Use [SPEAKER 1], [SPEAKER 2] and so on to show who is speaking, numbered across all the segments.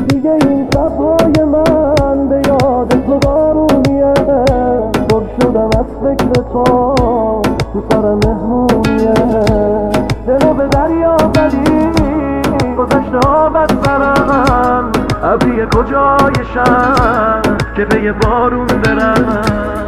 [SPEAKER 1] دیگه این شبهای من به یاد تو بارونیه، پر شدم از فکر تو سر مهمونیه. دلو به دریا زدی گذشته ها بد برم، ابری کجایشم که به یه بارون برم.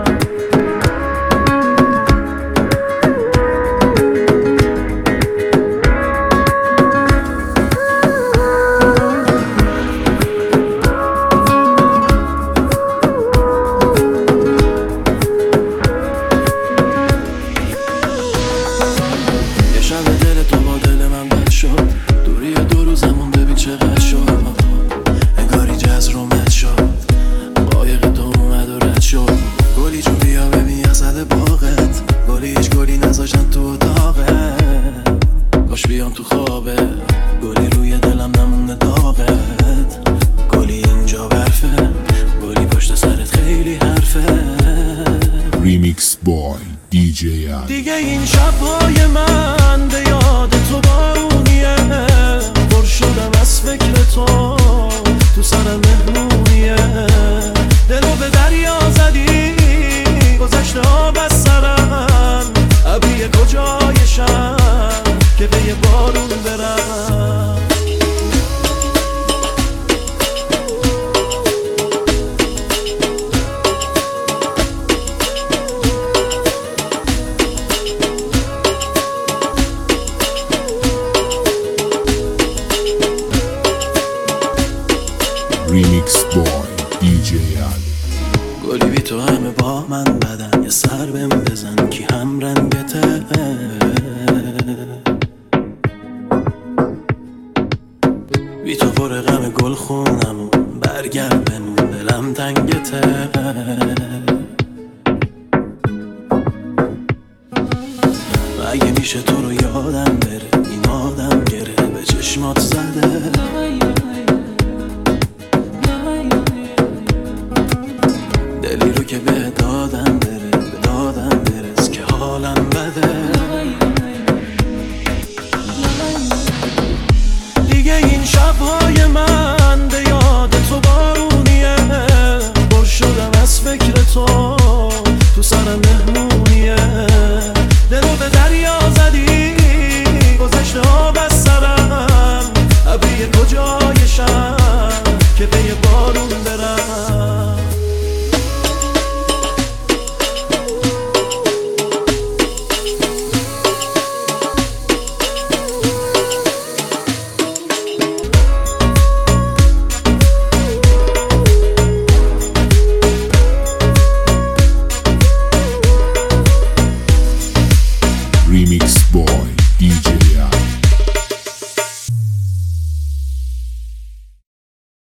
[SPEAKER 2] بیام تو خوابه گلی روی دلم نمونه داغت، گلی اینجا برفه، گلی پشت سرت خیلی حرفه.
[SPEAKER 3] ریمیکس بای دی جی ال.
[SPEAKER 2] دیگه این شبهای من به یاد تو بارونیه، پر شدم از فکر تو سر مهمونیه. دلو به دریا زدی گذشته ها بس سرم، ابری کجایشم که به یه بارون برم.
[SPEAKER 3] ریمیکس بای دی جی ال.
[SPEAKER 2] گلی بی تو همه با من بدن، یه سر بهم بزن کی هم رنگته. بی تو پر غم گل خونم و برگرد بمون دلم تنگته. اگه میشه تو رو یادم بره، این آدم گره به چشمات زده. دلی رو که به دادم بره